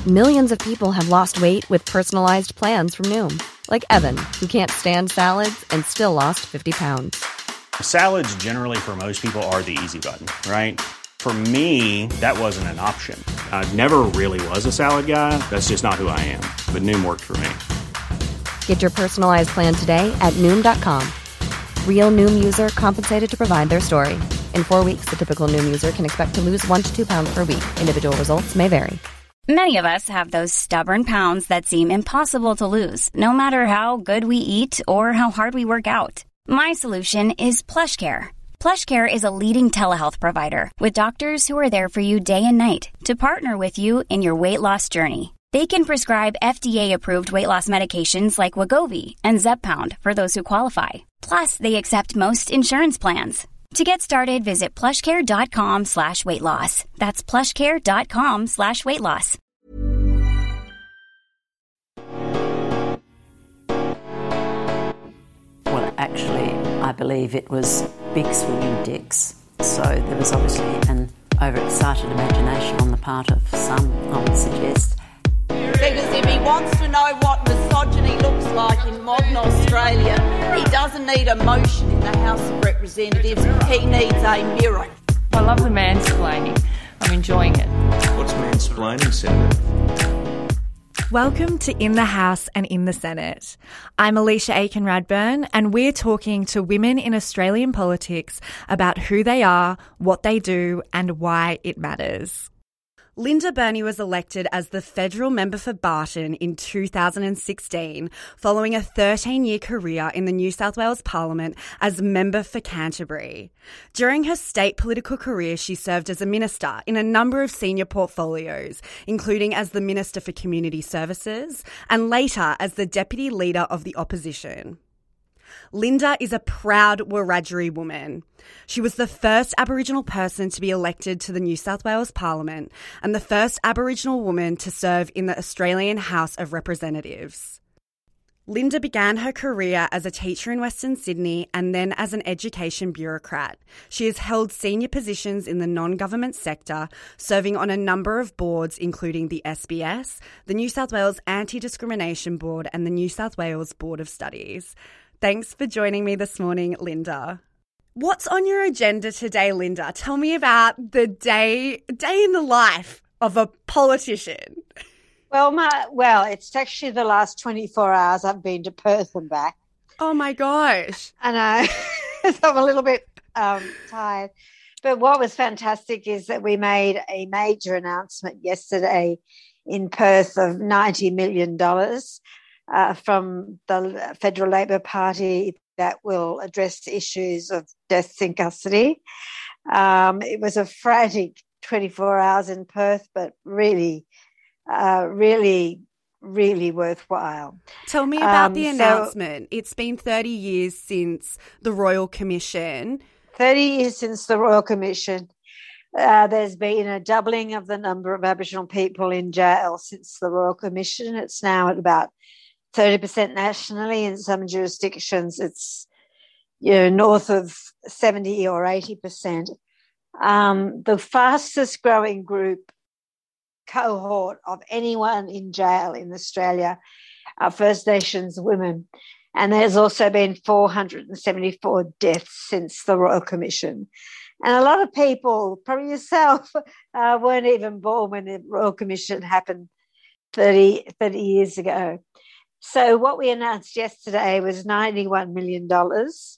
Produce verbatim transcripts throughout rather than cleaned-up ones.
Millions of people have lost weight with personalized plans from Noom. Like Evan, who can't stand salads and still lost fifty pounds. Salads generally for most people are the easy button, right? For me, that wasn't an option. I never really was a salad guy. That's just not who I am. But Noom worked for me. Get your personalized plan today at Noom dot com. Real Noom user compensated to provide their story. In four weeks, the typical Noom user can expect to lose one to two pounds per week. Individual results may vary. Many of us have those stubborn pounds that seem impossible to lose, no matter how good we eat or how hard we work out. My solution is PlushCare. PlushCare is a leading telehealth provider with doctors who are there for you day and night to partner with you in your weight loss journey. They can prescribe F D A-approved weight loss medications like Wegovy and Zepbound for those who qualify. Plus, they accept most insurance plans. To get started, visit plushcare.com slash weight loss. That's plushcare.com slash weight loss. Well, actually, I believe it was big swimming dicks. So there was obviously an overexcited imagination on the part of some, I would suggest. Because if he wants to know what misogyny looks like in modern Australia, he doesn't need a motion in the House of Representatives, he needs a mirror. I love the mansplaining. I'm enjoying it. What's mansplaining, Senator? Welcome to In the House and in the Senate. I'm Alicia Aiken-Radburn, and we're talking to women in Australian politics about who they are, what they do, and why it matters. Linda Burney was elected as the federal member for Barton in two thousand sixteen, following a thirteen-year career in the New South Wales Parliament as member for Canterbury. During her state political career, she served as a minister in a number of senior portfolios, including as the Minister for Community Services and later as the Deputy Leader of the Opposition. Linda is a proud Wiradjuri woman. She was the first Aboriginal person to be elected to the New South Wales Parliament and the first Aboriginal woman to serve in the Australian House of Representatives. Linda began her career as a teacher in Western Sydney and then as an education bureaucrat. She has held senior positions in the non-government sector, serving on a number of boards including the S B S, the New South Wales Anti-Discrimination Board and the New South Wales Board of Studies. Thanks for joining me this morning, Linda. What's on your agenda today, Linda? Tell me about the day day in the life of a politician. Well, my well, it's actually the last twenty-four hours I've been to Perth and back. Oh, my gosh. I know. So I'm a little bit um, tired. But what was fantastic is that we made a major announcement yesterday in Perth of ninety million dollars uh, from the Federal Labor Party that will address issues of deaths in custody. Um, it was a frantic twenty-four hours in Perth, but really, uh, really, really worthwhile. Tell me about um, the announcement. So, it's been thirty years since the Royal Commission. thirty years since the Royal Commission. Uh, there's been a doubling of the number of Aboriginal people in jail since the Royal Commission. It's now at about thirty percent nationally. In some jurisdictions, it's you know north of seventy or eighty percent. Um, the fastest growing group cohort of anyone in jail in Australia are First Nations women. And there's also been four hundred seventy-four deaths since the Royal Commission. And a lot of people, probably yourself, uh, weren't even born when the Royal Commission happened thirty, thirty years ago. So what we announced yesterday was ninety-one million dollars.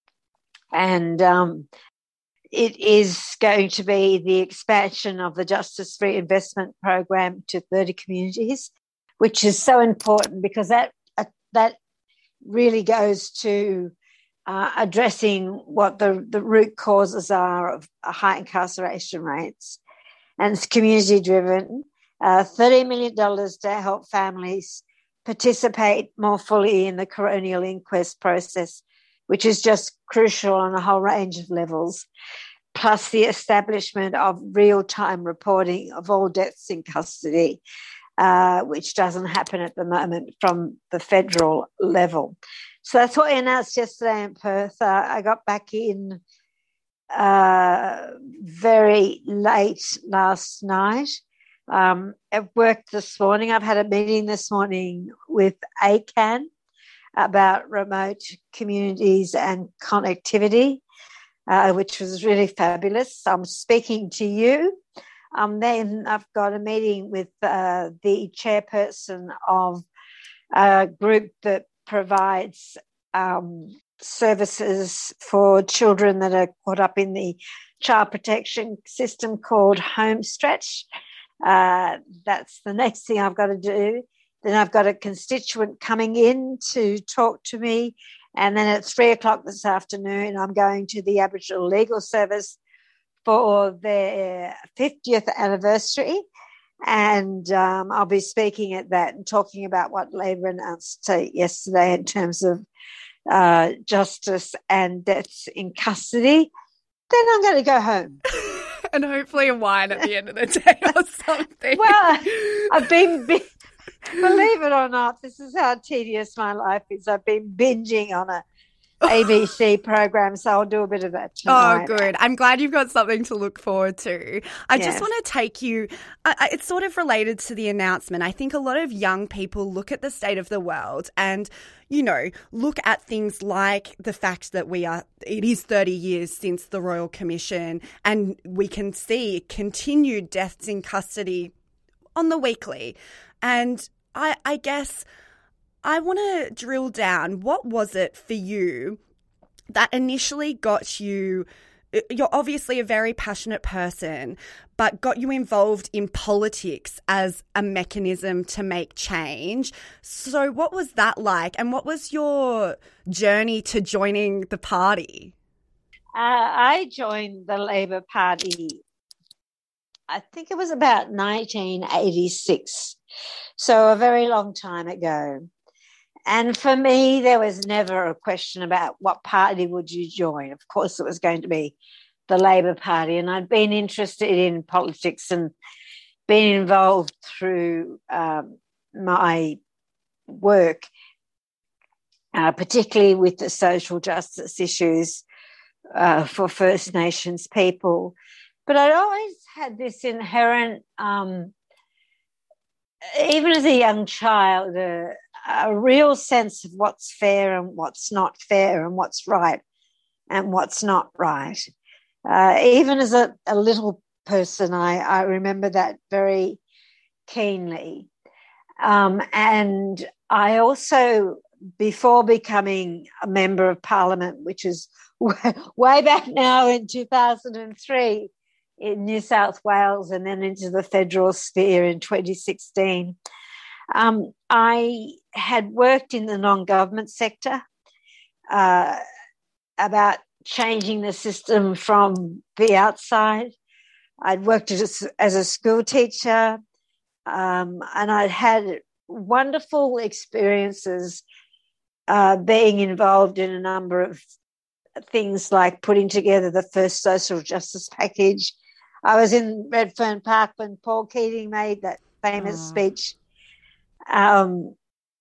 And um, it is going to be the expansion of the Justice Reinvestment Program to thirty communities, which is so important because that uh, that really goes to uh, addressing what the, the root causes are of high incarceration rates. And it's community-driven. Uh, thirty million dollars to help families participate more fully in the coronial inquest process, which is just crucial on a whole range of levels, plus the establishment of real-time reporting of all deaths in custody, uh, which doesn't happen at the moment from the federal level. So that's what we announced yesterday in Perth. Uh, I got back in uh, very late last night. Um, at work this morning, I've had a meeting this morning with A C A N about remote communities and connectivity, uh, which was really fabulous. I'm speaking to you. Um, then I've got a meeting with uh, the chairperson of a group that provides um, services for children that are caught up in the child protection system called Homestretch. Uh, that's the next thing I've got to do. Then I've got a constituent coming in to talk to me. And then at three o'clock this afternoon, I'm going to the Aboriginal Legal Service for their fiftieth anniversary. And um, I'll be speaking at that and talking about what Labor announced yesterday in terms of uh, justice and deaths in custody. Then I'm going to go home. And hopefully a wine at the end of the day or something. Well, I've been, believe it or not, this is how tedious my life is. I've been binging on a A B C program, so I'll do a bit of that tonight. Oh, good. I'm glad you've got something to look forward to. I Yes. just want to take you, uh, it's sort of related to the announcement. I think a lot of young people look at the state of the world and, you know, look at things like the fact that we are, it is thirty years since the Royal Commission, and we can see continued deaths in custody on the weekly. And I, I guess I want to drill down. What was it for you that initially got you, you're obviously a very passionate person, but got you involved in politics as a mechanism to make change? So what was that like? And what was your journey to joining the party? Uh, I joined the Labor Party, I think it was about nineteen eighty-six, so a very long time ago. And for me, there was never a question about what party would you join. Of course, it was going to be the Labor Party. And I'd been interested in politics and been involved through um, my work, uh, particularly with the social justice issues uh, for First Nations people. But I'd always had this inherent, um, even as a young child, uh, a real sense of what's fair and what's not fair and what's right and what's not right. Uh, even as a, a little person, I, I remember that very keenly. Um, and I also, before becoming a member of Parliament, which is way, way back now in two thousand three in New South Wales and then into the federal sphere in twenty sixteen, Um, I had worked in the non-government sector uh, about changing the system from the outside. I'd worked as, as a school teacher um, and I'd had wonderful experiences uh, being involved in a number of things like putting together the first social justice package. I was in Redfern Park when Paul Keating made that famous Oh. speech. Um,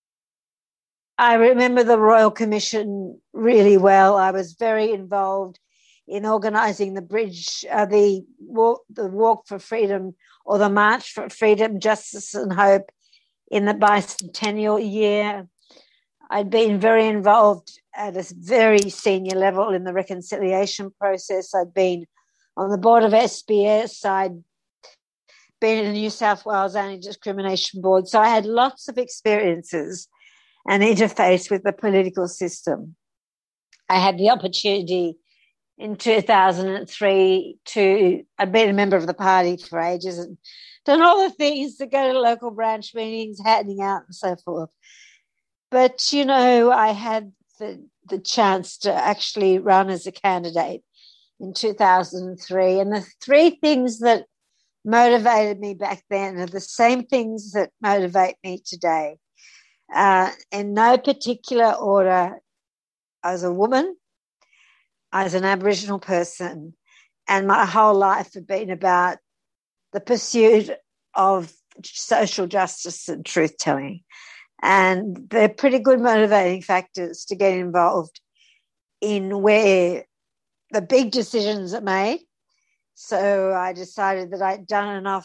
I remember the Royal Commission really well. I was very involved in organising the bridge, uh, the walk, the Walk for Freedom or the March for Freedom, Justice and Hope in the bicentennial year. I'd been very involved at a very senior level in the reconciliation process. I'd been on the board of S B S. I'd been in the New South Wales Anti-Discrimination Board. So I had lots of experiences and interface with the political system. I had the opportunity in two thousand three to, I'd been a member of the party for ages and done all the things to go to local branch meetings, handing out and so forth. But, you know, I had the, the chance to actually run as a candidate in two thousand three. And the three things that motivated me back then are the same things that motivate me today. Uh, in no particular order, as a woman, as an Aboriginal person, and my whole life had been about the pursuit of social justice and truth-telling. And they're pretty good motivating factors to get involved in where the big decisions are made. So I decided that I'd done enough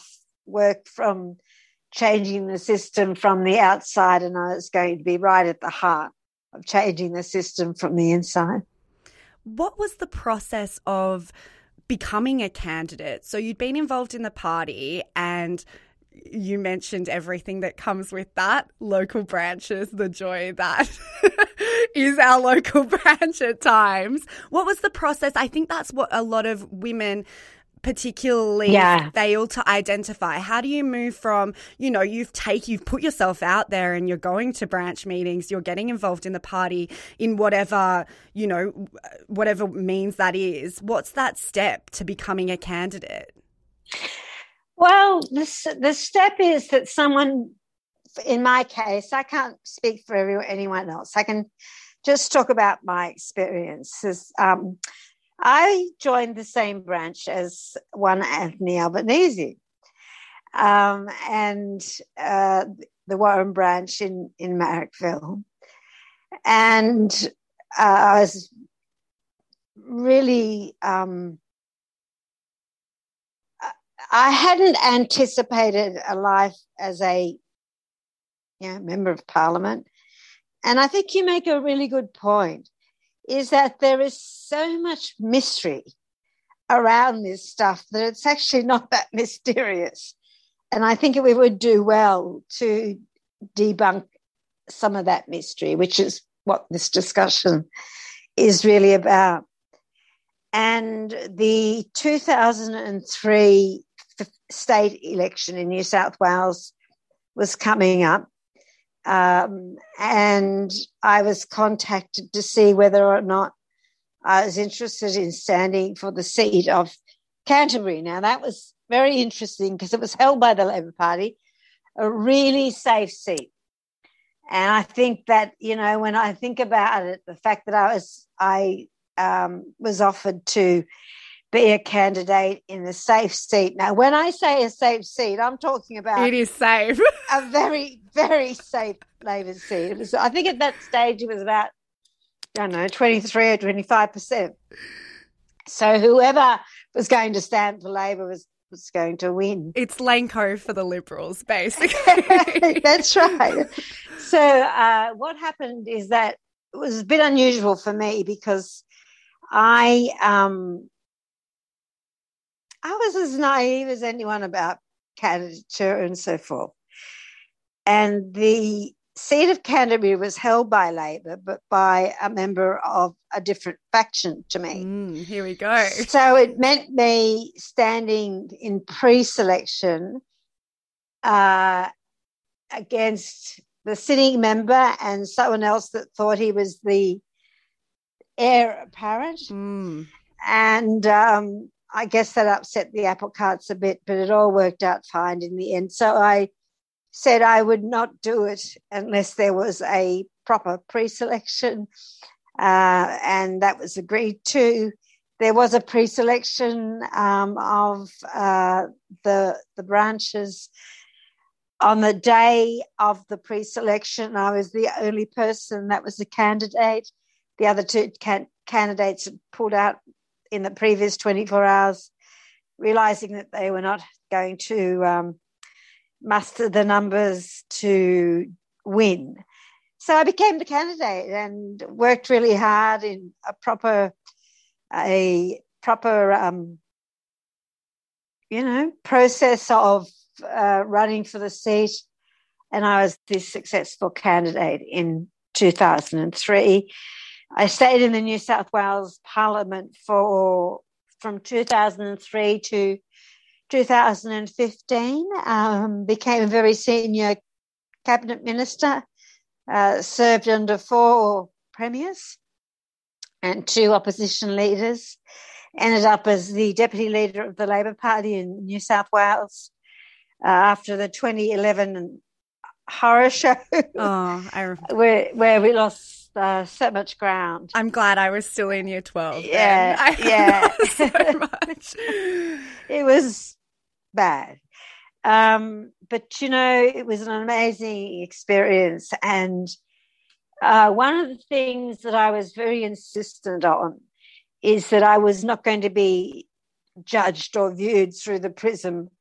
work from changing the system from the outside, and I was going to be right at the heart of changing the system from the inside. What was the process of becoming a candidate? So you'd been involved in the party, and you mentioned everything that comes with that, local branches, the joy that is our local branch at times. What was the process? I think that's what a lot of women particularly yeah. fail to identify. How do you move from, you know, you've take, you've put yourself out there and you're going to branch meetings, you're getting involved in the party in whatever, you know, whatever means that is. What's that step to becoming a candidate? Well, the, the step is that someone, in my case, I can't speak for everyone, anyone else. I can just talk about my experiences. Um, I joined the same branch as one Anthony Albanese, um, and uh, the Warren branch in, in Marrickville. And uh, I was really, um, I hadn't anticipated a life as a you know, member of parliament. And I think you make a really good point, is that there is so much mystery around this stuff that it's actually not that mysterious. And I think we would do well to debunk some of that mystery, which is what this discussion is really about. And the two thousand three state election in New South Wales was coming up. Um, and I was contacted to see whether or not I was interested in standing for the seat of Canterbury. Now, that was very interesting because it was held by the Labor Party, a really safe seat. And I think that, you know, when I think about it, the fact that I was, I um, was offered to be a candidate in a safe seat. Now, when I say a safe seat, I'm talking about... It is safe. a very, very safe Labor seat. It was, I think at that stage it was about, I don't know, twenty-three or twenty-five percent. So whoever was going to stand for Labor was, was going to win. It's Lane Cove for the Liberals, basically. That's right. So uh, what happened is that it was a bit unusual for me because I... Um, I was as naive as anyone about candidature and so forth. And the seat of Canterbury was held by Labor, but by a member of a different faction to me. Mm, here we go. So it meant me standing in pre-selection uh, against the sitting member and someone else that thought he was the heir apparent. Mm. And... Um, I guess that upset the apple carts a bit, but it all worked out fine in the end. So I said I would not do it unless there was a proper pre-selection, uh, and that was agreed to. There was a pre-selection um, of uh, the the branches. On the day of the pre-selection, I was the only person that was a candidate. The other two can- candidates had pulled out in the previous twenty-four hours, realising that they were not going to um, muster the numbers to win. So I became the candidate and worked really hard in a proper, a proper, um, you know, process of uh, running for the seat. And I was the successful candidate in two thousand three. I stayed in the New South Wales Parliament for from two thousand three to two thousand fifteen, um, became a very senior cabinet minister, uh, served under four premiers and two opposition leaders, ended up as the deputy leader of the Labor Party in New South Wales uh, after the twenty eleven horror show oh, I... where, where we lost Uh, so much ground. I'm glad I was still in year twelve. Yeah, I yeah. so much. It was bad. Um, but, you know, it was an amazing experience. And uh, one of the things that I was very insistent on is that I was not going to be judged or viewed through the prism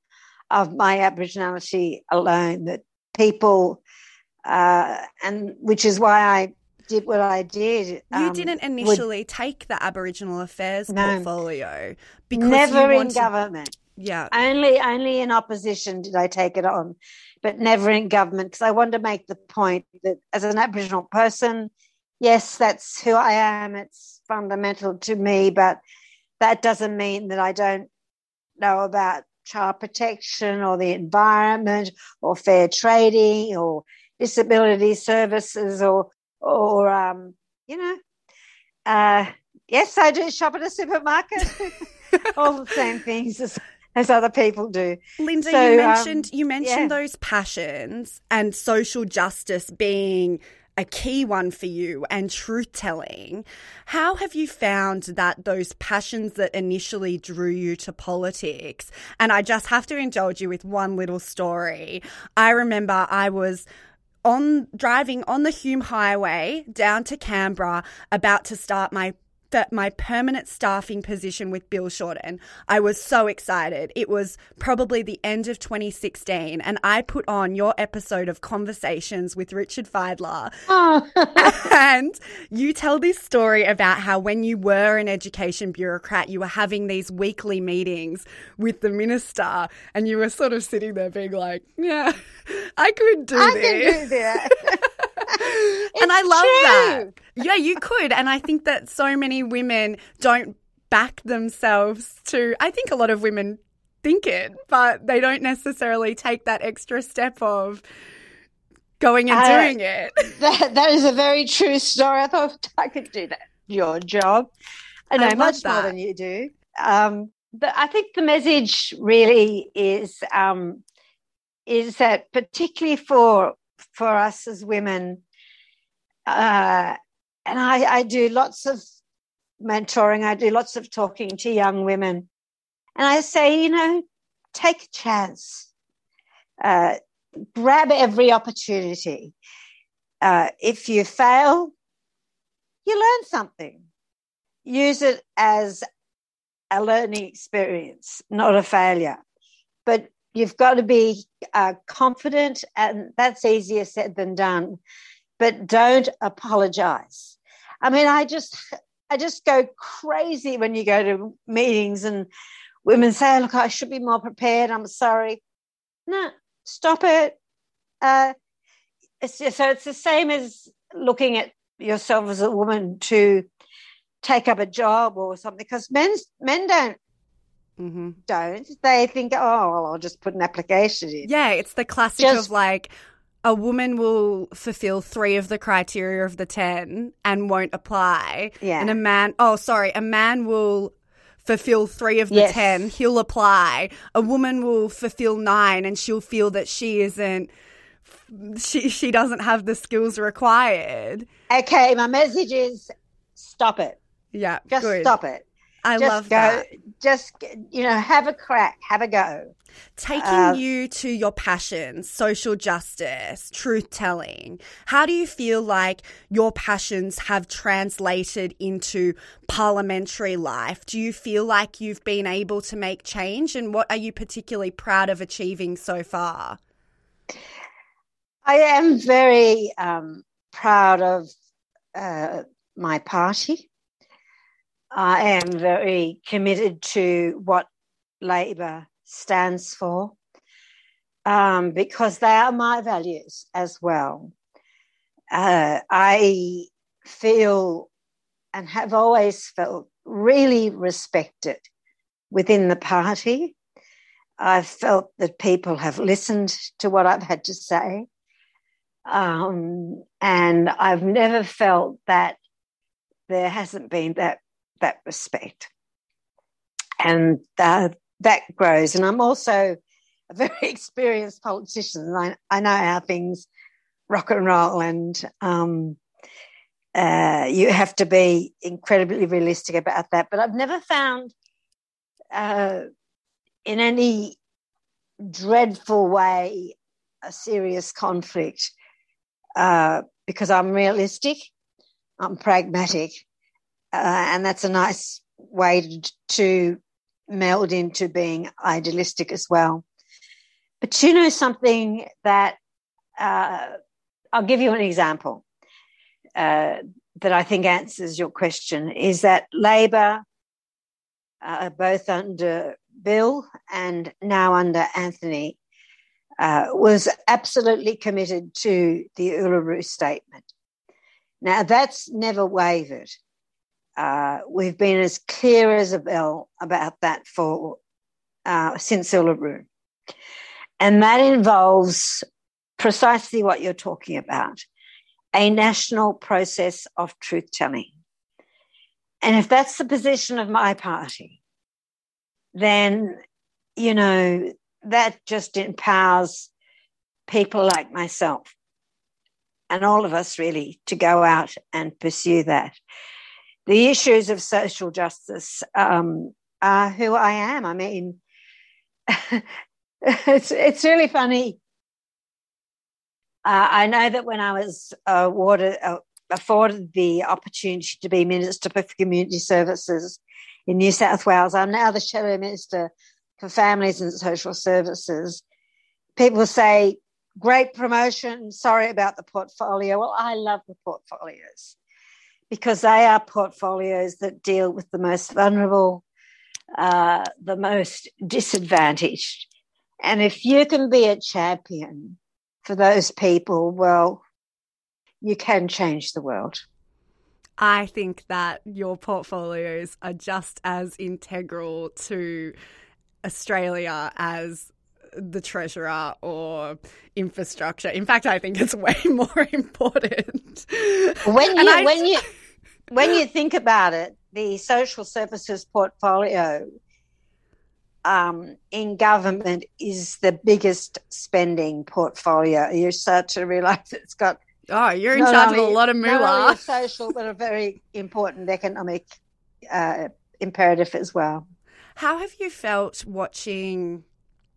of my Aboriginality alone, that people, uh, and which is why I did what I did. You um, didn't initially would, take the Aboriginal Affairs no, portfolio because never you in wanted, government. Yeah, only only in opposition did I take it on, but never in government, because I wanted to make the point that as an Aboriginal person, yes, that's who I am. It's fundamental to me, but that doesn't mean that I don't know about child protection or the environment or fair trading or disability services or, or um, you know, uh, yes, I do shop at a supermarket, all the same things as, as other people do. Linda, so, you mentioned um, you mentioned yeah. those passions and social justice being a key one for you, and truth-telling. How have you found that those passions that initially drew you to politics? And I just have to indulge you with one little story. I remember I was on driving on the Hume Highway down to Canberra, about to start my my permanent staffing position with Bill Shorten. I was so excited. It was probably the end of twenty sixteen, and I put on your episode of Conversations with Richard Feidler. Oh. And you tell this story about how when you were an education bureaucrat, you were having these weekly meetings with the minister, and you were sort of sitting there being like, yeah, I could do I this. can do that. And I love true. that. Yeah, you could. And I think that so many women don't back themselves to, I think a lot of women think it, but they don't necessarily take that extra step of going and uh, doing it. That, that is a very true story. I thought I could do that, your job. I know I much that. more than you do. Um, but I think the message really is um, is that particularly for for us as women, uh, and I, I do lots of mentoring, I do lots of talking to young women, and I say, you know, take a chance, uh, grab every opportunity. Uh, if you fail, you learn something. Use it as a learning experience, not a failure. But you've got to be uh, confident, and that's easier said than done. But don't apologize. I mean, I just, I just go crazy when you go to meetings and women say, "Look, I should be more prepared. I'm sorry." No, stop it. Uh, it's just, so it's the same as looking at yourself as a woman to take up a job or something, because men men don't. Mm-hmm. Don't they think, oh, well, I'll just put an application in? Yeah, it's the classic just, of like a woman will fulfill three of the criteria of the ten and won't apply. Yeah. And a man, oh, sorry, a man will fulfill three of the yes. ten, he'll apply. A woman will fulfill nine and she'll feel that she isn't, she, she doesn't have the skills required. Okay, my message is stop it. Yeah, just good. stop it. I just love go, that. Just, you know, have a crack, have a go. Taking uh, you to your passions, social justice, truth-telling, how do you feel like your passions have translated into parliamentary life? Do you feel like you've been able to make change, and what are you particularly proud of achieving so far? I am very um, proud of uh, my party. I am very committed to what Labor stands for, um, because they are my values as well. Uh, I feel and have always felt really respected within the party. I've felt that people have listened to what I've had to say, um, and I've never felt that there hasn't been that that respect, and uh, that grows. And I'm also a very experienced politician, and I, I know how things rock and roll, and um, uh, you have to be incredibly realistic about that. But I've never found uh, in any dreadful way a serious conflict, uh, because I'm realistic, I'm pragmatic, Uh, and that's a nice way to, to meld into being idealistic as well. But you know something that, uh, I'll give you an example uh, that I think answers your question, is that Labor, uh, both under Bill and now under Anthony, uh, was absolutely committed to the Uluru Statement. Now, that's never wavered. Uh, we've been as clear as a bell about that for uh, since Uluru. And that involves precisely what you're talking about, a national process of truth-telling. And if that's the position of my party, then, you know, that just empowers people like myself and all of us really to go out and pursue that. The issues of social justice um, are who I am. I mean, it's it's really funny. Uh, I know that when I was awarded, uh, afforded the opportunity to be Minister for Community Services in New South Wales, I'm now the Shadow Minister for Families and Social Services. People say, great promotion, sorry about the portfolio. Well, I love the portfolios because they are portfolios that deal with the most vulnerable, uh, the most disadvantaged. And if you can be a champion for those people, well, you can change the world. I think that your portfolios are just as integral to Australia as the treasurer or infrastructure. In fact, I think it's way more important. When you I... when you when you think about it, the social services portfolio um, in government is the biggest spending portfolio. You start to realise it's got oh, you're in charge only, of a lot of moolah. Not only a social, but a very important economic uh, imperative as well. How have you felt watching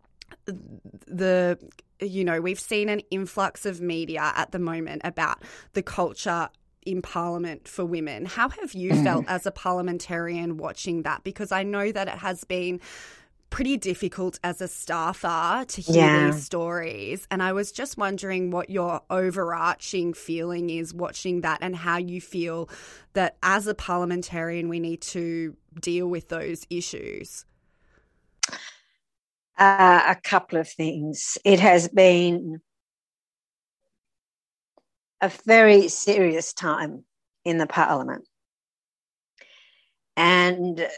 the, you know, we've seen an influx of media at the moment about the culture in Parliament for women. How have you mm. felt as a parliamentarian watching that? Because I know that it has been pretty difficult as a staffer to hear yeah. these stories. And I was just wondering what your overarching feeling is watching that and how you feel that as a parliamentarian we need to deal with those issues. Uh, a couple of things. It has been a very serious time in the Parliament. And,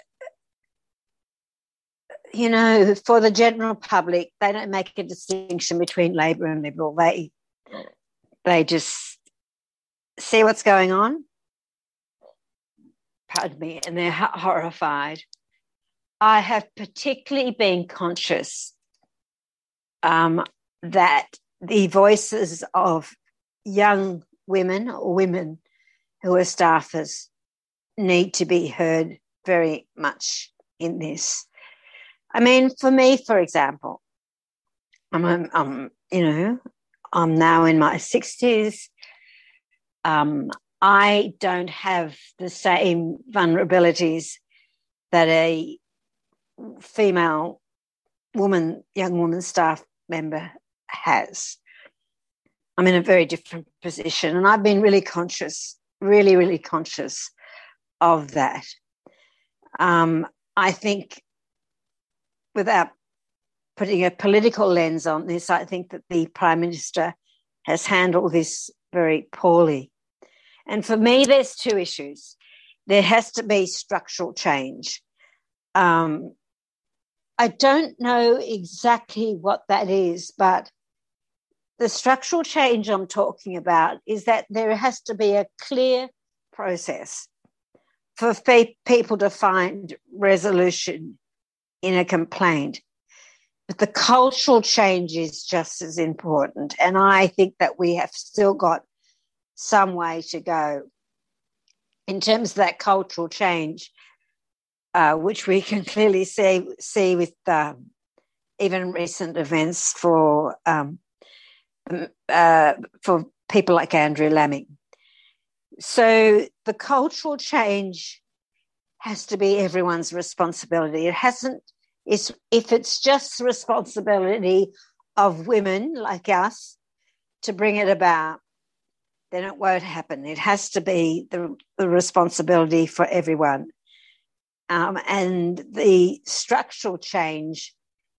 you know, for the general public, they don't make a distinction between Labor and Liberal. They, they just see what's going on, pardon me, and they're horrified. I have particularly been conscious um, that the voices of young women or women who are staffers need to be heard very much in this. I mean, for me, for example, I'm, I'm, I'm you know, I'm now in my sixties. Um, I don't have the same vulnerabilities that a female woman, young woman staff member has. I'm in a very different position, and I've been really conscious, really, really conscious of that. Um, I think, without putting a political lens on this, I think that the Prime Minister has handled this very poorly. And for me, there's two issues. There has to be structural change. Um, I don't know exactly what that is, but the structural change I'm talking about is that there has to be a clear process for fe- people to find resolution in a complaint. But the cultural change is just as important, and I think that we have still got some way to go in terms of that cultural change. Uh, which we can clearly see see with um, even recent events for um, uh, for people like Andrew Laming. So the cultural change has to be everyone's responsibility. It hasn't. It's if it's just the responsibility of women like us to bring it about, then it won't happen. It has to be the, the responsibility for everyone. Um, and the structural change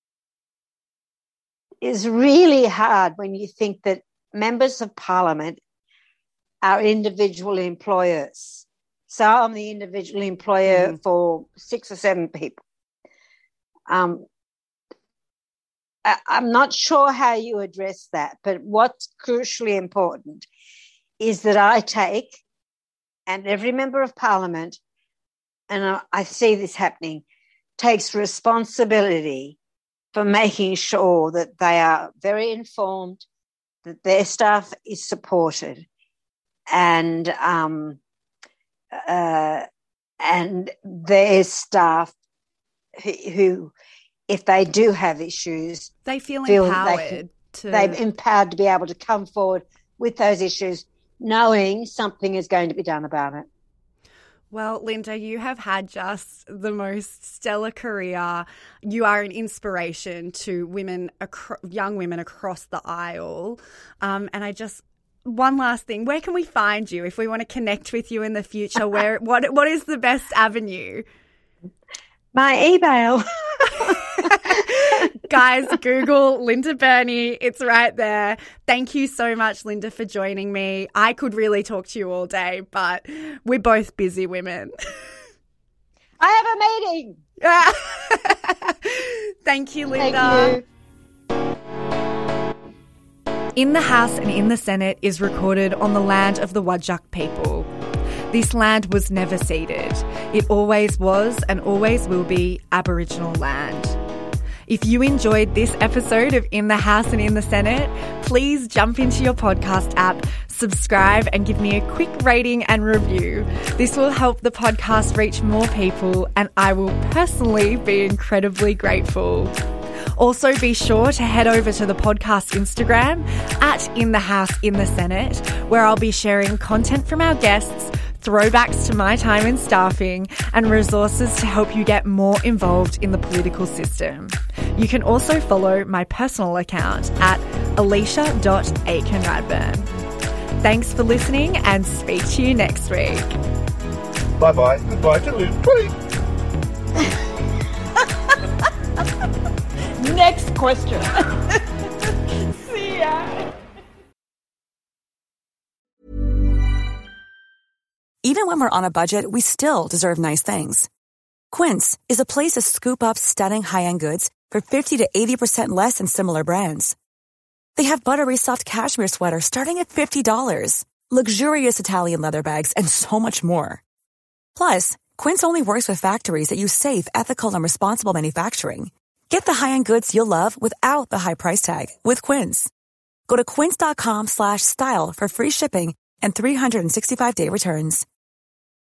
is really hard when you think that members of parliament are individual employers. So I'm the individual employer mm. for six or seven people. Um, I, I'm not sure how you address that, but what's crucially important is that I take, and every member of parliament, and I, I see this happening, takes responsibility for making sure that they are very informed, that their staff is supported, and um, uh, and their staff who, who, if they do have issues, they feel, feel empowered. They can, to... They're empowered to be able to come forward with those issues, knowing something is going to be done about it. Well, Linda, you have had just the most stellar career. You are an inspiration to women, acro- young women across the aisle. Um, and I just, one last thing, where can we find you if we want to connect with you in the future? Where, what, what is the best avenue? My email. Guys, Google Linda Burney. It's right there. Thank you so much, Linda, for joining me. I could really talk to you all day, but we're both busy women. I have a meeting. Thank you, Linda. Thank you. In the House and in the Senate is recorded on the land of the Whadjuk people. This land was never ceded. It always was and always will be Aboriginal land. If you enjoyed this episode of In the House and in the Senate, please jump into your podcast app, subscribe and give me a quick rating and review. This will help the podcast reach more people and I will personally be incredibly grateful. Also, be sure to head over to the podcast Instagram at In the House in the Senate, where I'll be sharing content from our guests, throwbacks to my time in staffing, and resources to help you get more involved in the political system. You can also follow my personal account at alicia dot aiken radburn. Thanks for listening and speak to you next week. Bye-bye. Goodbye to Luke. Next question. See ya. Even when we're on a budget, we still deserve nice things. Quince is a place to scoop up stunning high-end goods for fifty to eighty percent less than similar brands. They have buttery soft cashmere sweaters starting at fifty dollars, luxurious Italian leather bags, and so much more. Plus, Quince only works with factories that use safe, ethical, and responsible manufacturing. Get the high-end goods you'll love without the high price tag with Quince. Go to quince dot com slash style for free shipping and three sixty-five day returns.